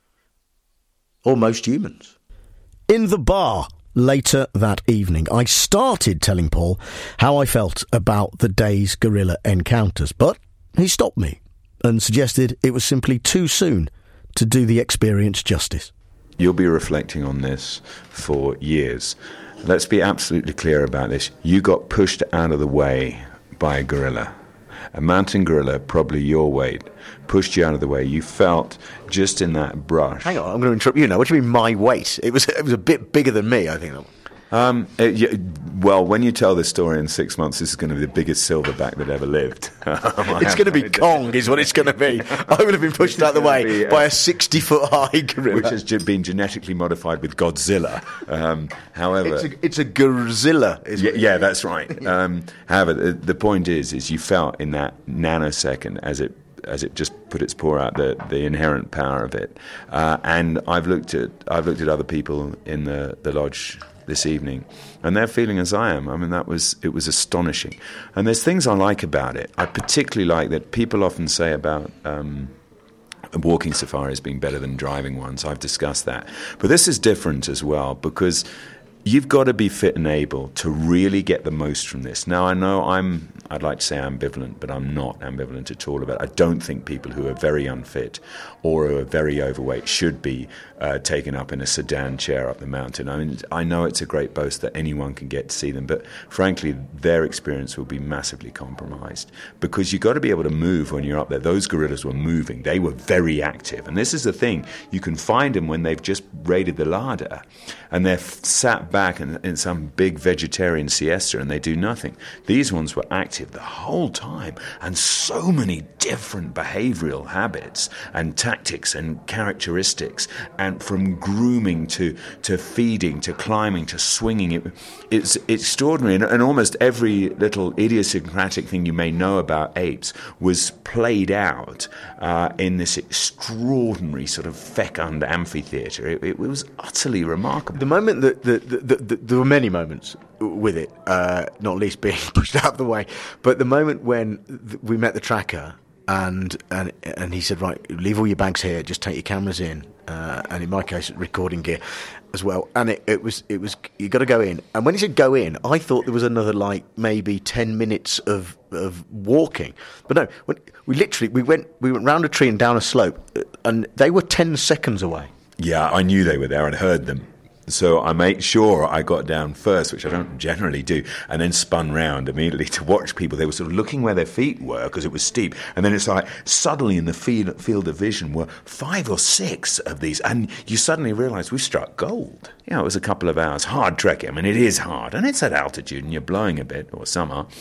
Or most humans. In the bar later that evening, I started telling Paul how I felt about the day's gorilla encounters, but he stopped me and suggested it was simply too soon to do the experience justice. You'll be reflecting on this for years. Let's be absolutely clear about this. You got pushed out of the way by a gorilla. A mountain gorilla, probably your weight, pushed you out of the way. You felt just in that brush. Hang on, I'm going to interrupt you now. What do you mean, my weight? It was it was a bit bigger than me, I think. Um, it, yeah, well, when you tell this story in six months, this is going to be the biggest silverback that ever lived. It's going to be Kong, is what it's going to be. I would have been pushed out of the way be, uh, by a sixty-foot-high gorilla. Which has been genetically modified with Godzilla. Um, however... It's a, it's a Godzilla. Yeah, yeah, that's right. Um, however, the, the point is, is you felt in that nanosecond as it as it just put its paw out, the the inherent power of it. Uh, and I've looked at I've looked at other people in the, the lodge this evening, and they're feeling as I am. I mean, that was it was astonishing. And there's things I like about it. I particularly like that people often say about um, walking safaris being better than driving ones. I've discussed that. But this is different as well, because you've got to be fit and able to really get the most from this. Now, I know I'm, I'd like to say ambivalent, but I'm not ambivalent at all about it. I don't think people who are very unfit or who are very overweight should be uh, taken up in a sedan chair up the mountain. I mean, I know it's a great boast that anyone can get to see them, but frankly, their experience will be massively compromised, because you've got to be able to move when you're up there. Those gorillas were moving. They were very active. And this is the thing. You can find them when they've just raided the larder and they're sat back in, in some big vegetarian siesta and they do nothing. These ones were active the whole time, and so many different behavioral habits and tactics and characteristics, and from grooming to, to feeding to climbing to swinging. It, it's extraordinary, and, and almost every little idiosyncratic thing you may know about apes was played out uh, in this extraordinary sort of fecund amphitheatre. It, it was utterly remarkable. The moment that the, the, the, the, there were many moments with it, uh, not least being pushed out of the way, but the moment when th- we met the tracker and and and he said, right, leave all your bags here, just take your cameras in, uh, and in my case, recording gear as well. And it, it was it was you got to go in. And when he said go in, I thought there was another like maybe ten minutes of of walking, but no, when, we literally we went we went round a tree and down a slope, and they were ten seconds away. Yeah, I knew they were there. I'd heard them. So I made sure I got down first, which I don't generally do, and then spun round immediately to watch people. They were sort of looking where their feet were because it was steep. And then it's like suddenly in the field, field of vision were five or six of these. And you suddenly realise we've struck gold. You know, it was a couple of hours. Hard trekking. I mean, it is hard. And it's at altitude and you're blowing a bit, or some are.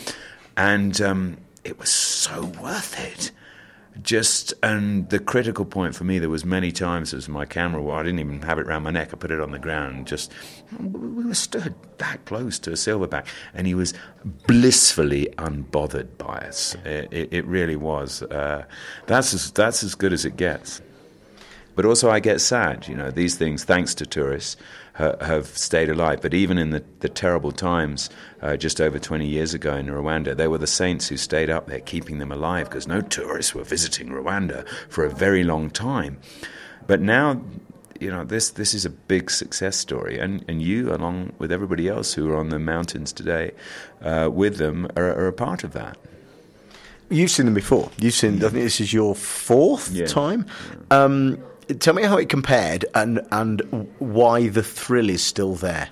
And um, it was so worth it. Just, and the critical point for me, there was many times as my camera, well, I didn't even have it around my neck, I put it on the ground, just, we were stood that close to a silverback, and he was blissfully unbothered by us. It, it, it really was. Uh, that's as, that's as good as it gets. But also I get sad, you know, these things, thanks to tourists, ha- have stayed alive. But even in the, the terrible times, uh, just over twenty years ago in Rwanda, they were the saints who stayed up there keeping them alive, because no tourists were visiting Rwanda for a very long time. But now, you know, this this is a big success story, and, and you, along with everybody else who are on the mountains today uh, with them, are, are a part of that. You've seen them before. You've seen, I think this is your fourth yeah. time. Yeah. Um, tell me how it compared and, and why the thrill is still there.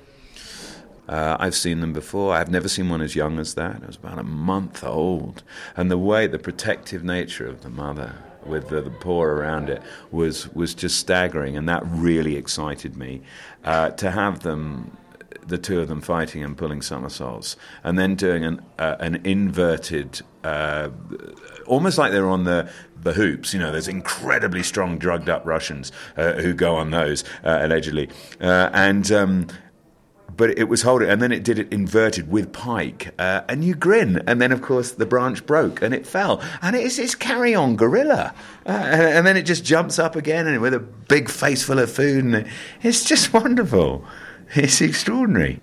Uh, I've seen them before. I've never seen one as young as that. It was about a month old. And the way, the protective nature of the mother with the, the paw around it was, was just staggering, and that really excited me. Uh, to have them, the two of them fighting and pulling somersaults, and then doing an, uh, an inverted, uh, almost like they're on the, the hoops. You know, there's incredibly strong, drugged-up Russians uh, who go on those, uh, allegedly. Uh, and... Um, But it was holding, and then it did it inverted with pike, uh, and you grin, and then of course the branch broke and it fell, and it's it's carry on gorilla, uh, and, and then it just jumps up again, and with a big face full of food, and it's just wonderful. It's extraordinary.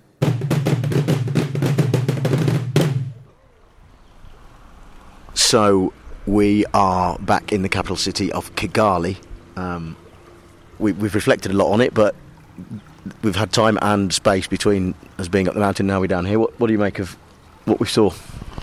So we are back in the capital city of Kigali. Um, we, we've reflected a lot on it, but we've had time and space between us being up the mountain, now we're down here. What, what do you make of what we saw?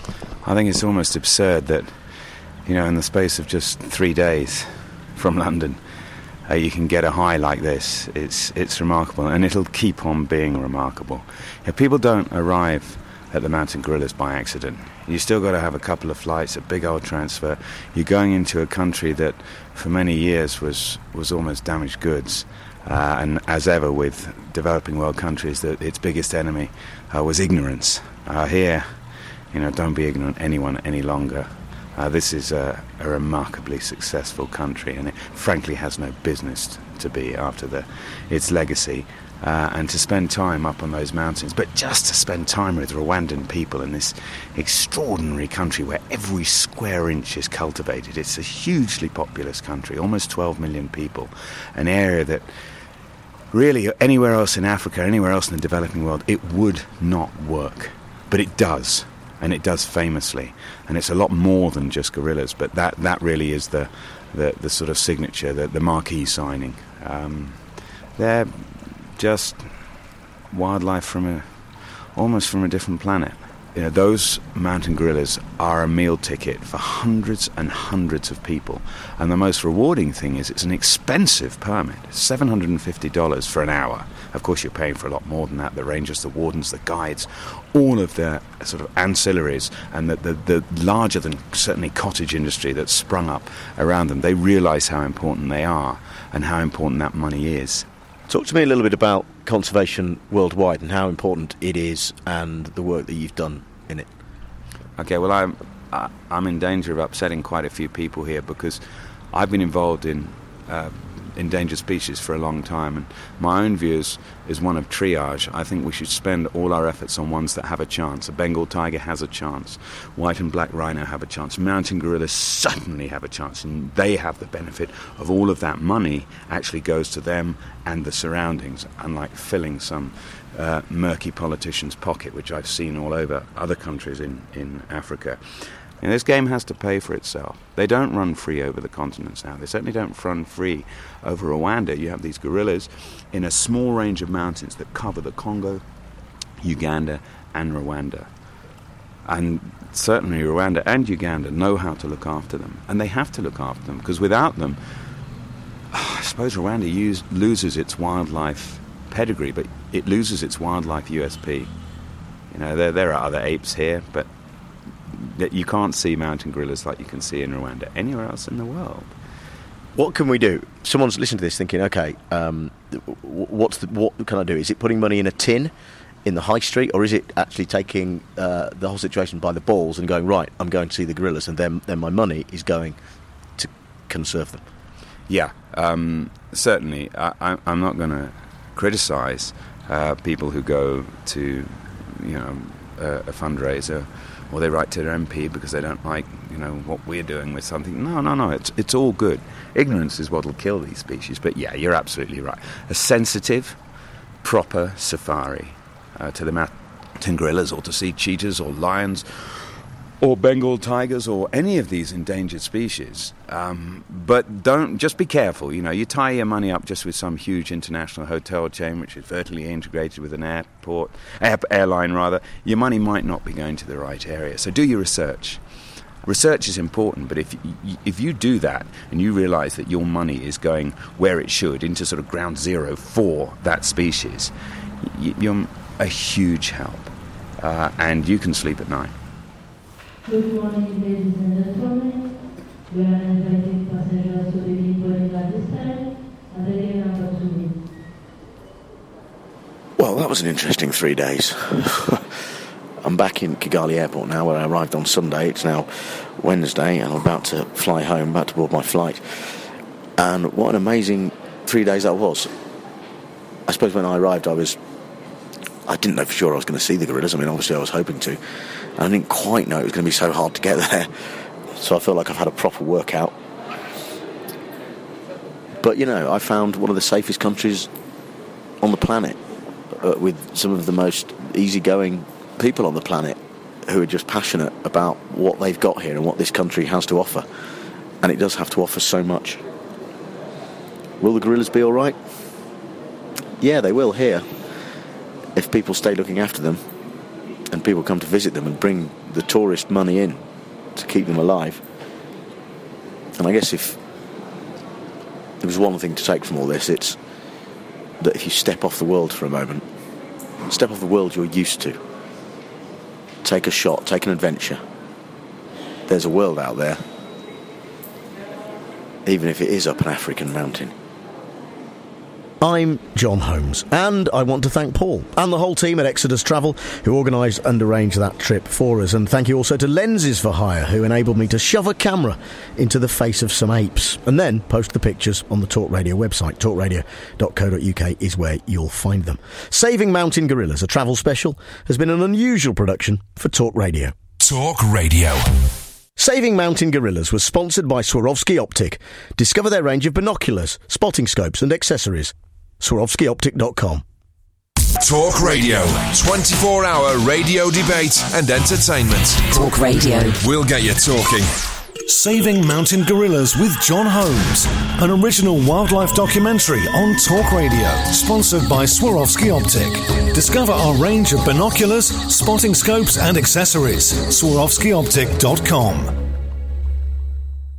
I think it's almost absurd that, you know, in the space of just three days from London, uh, you can get a high like this. It's it's remarkable, and it'll keep on being remarkable. If people don't arrive at the Mountain Gorillas by accident, you still got to have a couple of flights, a big old transfer. You're going into a country that for many years was, was almost damaged goods. Uh, and as ever with developing world countries, that its biggest enemy uh, was ignorance. Uh, here, you know, don't be ignorant anyone any longer. Uh, this is a, a remarkably successful country, and it frankly has no business to be after the, its legacy. Uh, and to spend time up on those mountains, but just to spend time with Rwandan people in this extraordinary country where every square inch is cultivated. It's a hugely populous country, almost twelve million people, an area that really anywhere else in Africa, anywhere else in the developing world, it would not work. But it does, and it does famously. And it's a lot more than just gorillas, but that, that really is the, the, the sort of signature, the, the marquee signing. Um, they're just wildlife from a almost from a different planet. You know, those mountain gorillas are a meal ticket for hundreds and hundreds of people. And the most rewarding thing is it's an expensive permit, seven hundred fifty dollars for an hour. Of course, you're paying for a lot more than that. The rangers, the wardens, the guides, all of the sort of ancillaries and the, the, the larger than certainly cottage industry that's sprung up around them. They realise how important they are and how important that money is. Talk to me a little bit about conservation worldwide and how important it is and the work that you've done in it. Okay, well, I'm, I'm in danger of upsetting quite a few people here because I've been involved in uh, endangered species for a long time, and my own view is, is one of triage. I think we should spend all our efforts on ones that have a chance. A Bengal tiger has a chance. White and black rhino have a chance. Mountain gorillas certainly have a chance, and they have the benefit of all of that money actually goes to them and the surroundings, unlike filling some uh, murky politician's pocket, which I've seen all over other countries in, in Africa. You know, this game has to pay for itself. They don't run free over the continents now. They certainly don't run free over Rwanda. You have these gorillas in a small range of mountains that cover the Congo, Uganda, and Rwanda. And certainly Rwanda and Uganda know how to look after them. And they have to look after them, because without them, I suppose Rwanda use, loses its wildlife pedigree, but it loses its wildlife U S P. You know, there, there are other apes here, but that you can't see mountain gorillas like you can see in Rwanda anywhere else in the world. What can we do? Someone's listening to this thinking, okay, um, what's the, what can I do? Is it putting money in a tin in the high street, or is it actually taking uh, the whole situation by the balls and going, right, I'm going to see the gorillas, and then, then my money is going to conserve them? Yeah, um, certainly. I, I'm not going to criticise uh, people who go to, you know, a, a fundraiser, or they write to their M P because they don't like, you know, what we're doing with something. No, no, no, it's it's all good. Ignorance is what will kill these species. But yeah, you're absolutely right. A sensitive, proper safari uh, to the mountain gorillas, or to see cheetahs or lions or Bengal tigers or any of these endangered species. Um, but don't, just be careful. You know, you tie your money up just with some huge international hotel chain which is vertically integrated with an airport, air, airline rather, your money might not be going to the right area. So do your research. Research is important, but if you, if you do that and you realise that your money is going where it should, into sort of ground zero for that species, you're a huge help. Uh, and you can sleep at night. Good morning, ladies and gentlemen. We are inviting passengers to begin boarding at this time, and again number two. Well, that was an interesting three days. I'm back in Kigali Airport now, where I arrived on Sunday. It's now Wednesday, and I'm about to fly home, about to board my flight. And what an amazing three days that was. I suppose when I arrived, I was... I didn't know for sure I was going to see the gorillas. I mean, obviously I was hoping to. And I didn't quite know it was going to be so hard to get there. So I feel like I've had a proper workout. But, you know, I found one of the safest countries on the planet, uh, with some of the most easygoing people on the planet. who are just passionate about what they've got here and what this country has to offer. And it does have to offer so much. Will the gorillas be all right? Yeah, they will here, if people stay looking after them and people come to visit them and bring the tourist money in to keep them alive. And I guess if there was one thing to take from all this, it's that if you step off the world for a moment, step off the world you're used to, take a shot, take an adventure, there's a world out there, even if it is up an African mountain. I'm John Holmes, and I want to thank Paul and the whole team at Exodus Travel who organised and arranged that trip for us. And thank you also to Lenses for Hire, who enabled me to shove a camera into the face of some apes and then post the pictures on the Talk Radio website. talk radio dot co dot uk is where you'll find them. Saving Mountain Gorillas, a travel special, has been an unusual production for Talk Radio. Talk Radio. Saving Mountain Gorillas was sponsored by Swarovski Optic. Discover their range of binoculars, spotting scopes and accessories. Swarovski Optic dot com. Talk Radio. twenty-four hour radio debate and entertainment. Talk Radio. We'll get you talking. Saving Mountain Gorillas with John Holmes, an original wildlife documentary on Talk Radio, sponsored by Swarovski Optic. Discover our range of binoculars, spotting scopes and accessories. Swarovski Optic dot com.